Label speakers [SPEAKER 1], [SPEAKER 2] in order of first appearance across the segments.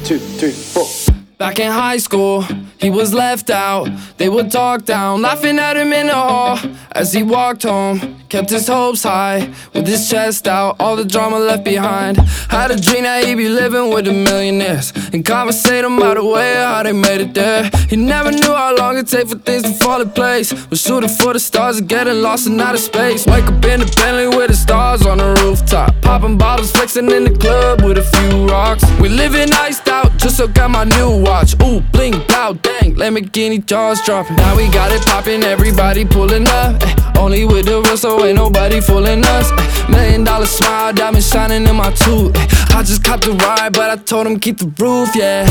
[SPEAKER 1] 2, 3, 4.
[SPEAKER 2] Back in high school, he was left out. They would talk down, laughing at him in the hall as he walked home. Kept his hopes high, with his chest out, all the drama left behind. Had a dream that he'd be living with the millionaires and conversate about the way how they made it there. He never knew how long it'd take for things to fall in place. Was shooting for the stars and getting lost in outer space. Wake up in the Bentley with the stars on the rooftop, popping bottles, flexing in the club with a few rocks. We living iced out, just so got my new watch. Ooh, bling, blow, dang, Lamborghini jaws dropping. Now we got it popping, everybody pulling up. Only with the real, so ain't nobody fooling us. $1 million smile, diamonds shining in my tooth. I just copped the ride, but I told him keep the roof, yeah.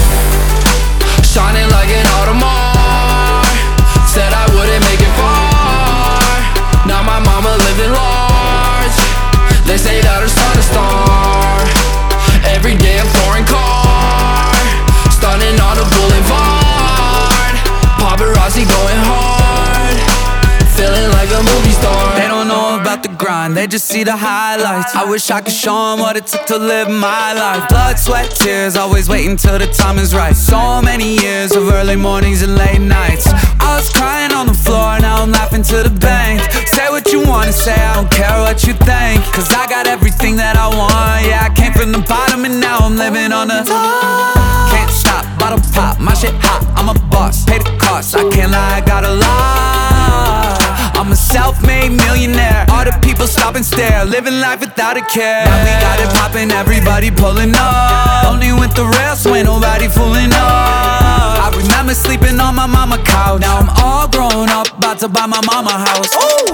[SPEAKER 2] Shining like an Audemars. Said I wouldn't make it far. Now my mama living large. They say that her son is star. Every day a foreign car, stunning on the boulevard. Paparazzi going hard, feeling like a movie star.
[SPEAKER 3] They don't know about the grind, they just see the highlights. I wish I could show them what it took to live my life. Blood, sweat, tears, always waiting till the time is right. So many years of early mornings and late nights. I was crying on the floor, now I'm laughing to the bank. Say what you wanna say, I don't care what you think, cause I got everything that I want. Yeah, I came from the bottom and now I'm living on the top. Can't stop, bottle pop, my shit hot, I'm a boss, pay the cost, I can't lie, I got a lot. I'm a self-made millionaire, all the people stop and stare, living life without a care. Now we got it poppin', everybody pulling up, only with the real, so ain't nobody fooling up. I remember sleeping on my mama couch, now I'm all grown up, about to buy my mama house. Ooh.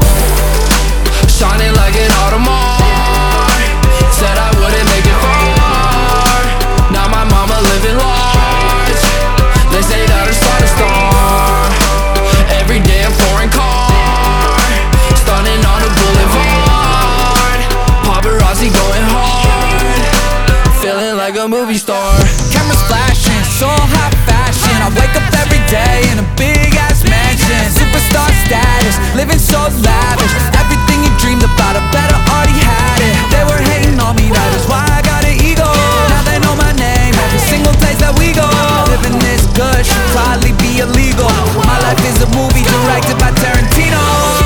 [SPEAKER 2] Shining like an Audemars. Said I wouldn't make it far. Now my mama living large. They say that her son is star. Every day a foreign car, stunning on the boulevard. Paparazzi going hard, feeling like a movie star.
[SPEAKER 3] Cameras flashing, so high fashion. I wake up every day in a big ass mansion. Superstar status, living so lavish. Everything you dreamed about, I better already had it. They were hating on me, that is why I got an ego. Now they know my name, every single place that we go. Living this good should probably be illegal. My life is a movie directed by Tarantino.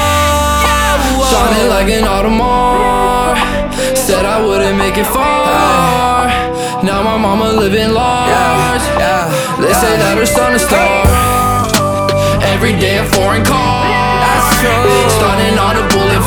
[SPEAKER 2] Shining like an Audemars. Said I wouldn't make it far. Now my mama living large. They say that her son is star. Every day a foreign car, stunning on the boulevard.